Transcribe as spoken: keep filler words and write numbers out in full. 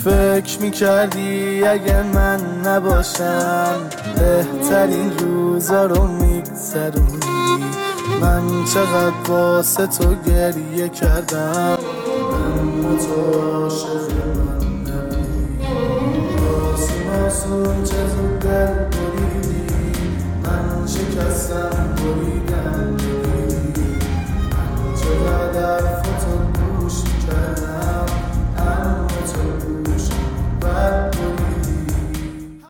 فکر میکردی اگه من نباشم بهترین روزا رو میگذرونی. من چقدر واسه تو گریه کردم اما تو عاشق من نبودی. آسون آسون چه زود دل بریدی، من شکستم بریدم